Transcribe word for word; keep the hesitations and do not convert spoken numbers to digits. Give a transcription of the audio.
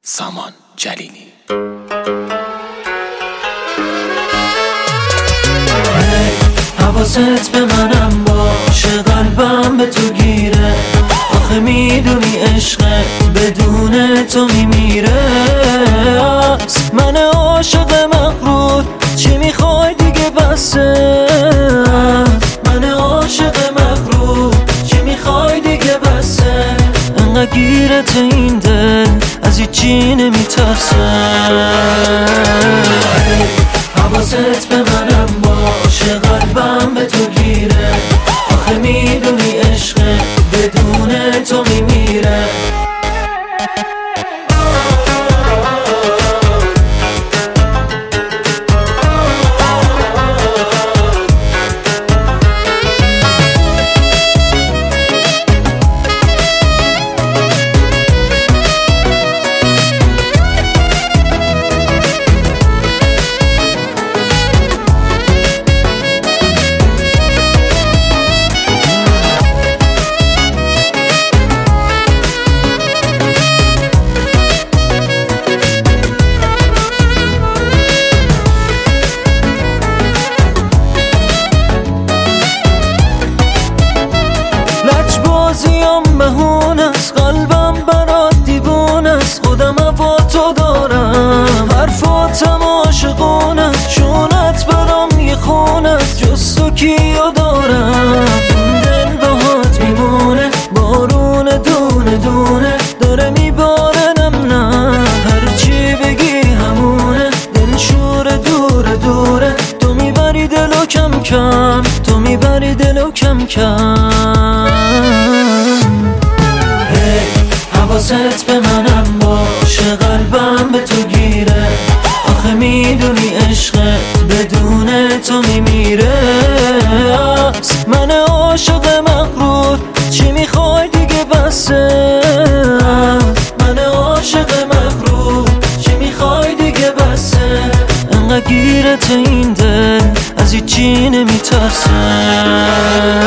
سامان جلیلی. حواست به منم باشه، قلبم به تو گیره. آخه میدونی عشقت بدون تو میمیره. من عاشق مغرور، چی میخوای دیگه بسه. من عاشق مغرور، چی میخوای دیگه بسه. انقدر گیرت این دل از هیچی نمیترسه. حواست به منم باشه، قلبم به تو گیره. آخه میدونی عشقت بدون تو میمیره. بازیم بهون است، قلبم برات دیوون است. خودم با تو دارم، حرفاتم عاشقون است. شونت برام یه خون است، جز تو کیو دارم. این دل باهات میمونه، بارون دونه دونه داره میباره. نم نه هرچی بگی همونه، دل شور دوره دوره. تو میبری دلو کم کم، تو میبری دلو کم کم. حواست به منم باشه، قلبم به تو گیره. آخه میدونی عشقت بدون تو میمیره. من عاشق مغرور، چی میخوای دیگه بسه. من عاشق مغرور، چی میخوای دیگه بسه. انقدر گیرت این دل از هیچی نمیترسه.